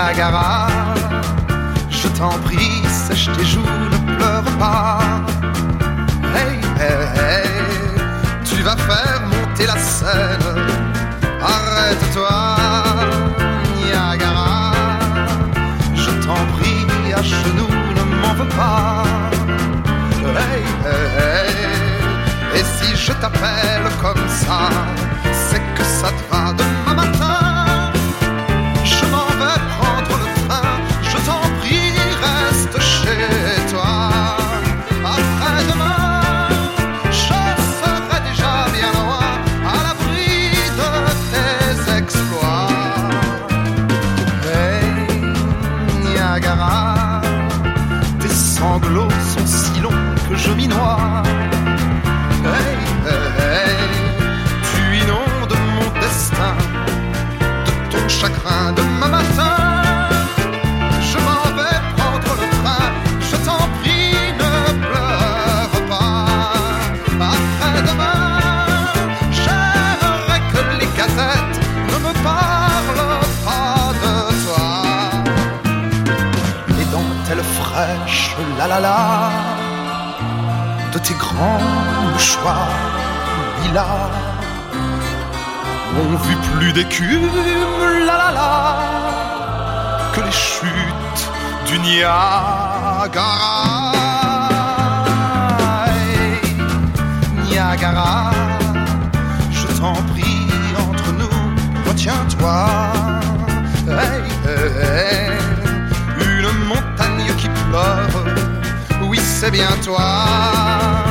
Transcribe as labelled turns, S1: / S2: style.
S1: Niagara, je t'en prie, sèche tes joues, ne pleure pas. Hey, hey, hey, tu vas faire monter la Seine. Arrête-toi, Niagara, je t'en prie, à genoux, ne m'en veux pas. Hey, hey, hey, et si je t'appelle comme ça, c'est que ça te va demain matin. Je m'en vais prendre le train, je t'en prie, reste chez toi. Après-demain, je serai déjà bien loin, à l'abri de tes exploits. Hey, Niagara, tes sanglots sont si longs que je m'y noie. Hey, hey, hey, tu inondes mon destin de ton chagrin demain matin. Je m'en vais prendre le train, je t'en prie, ne pleure pas. Après-demain, j'aimerais que les gazettes ne me parlent pas de toi. Les dentelles fraîches, la la la, de tes grands mouchoirs lilas n'ont vu plus d'écume, la la la, que les chutes du Niagara. Hey, Niagara, je t'en prie, entre nous, retiens-toi. Hey, hey, hey, une montagne qui pleure, oui c'est bien toi.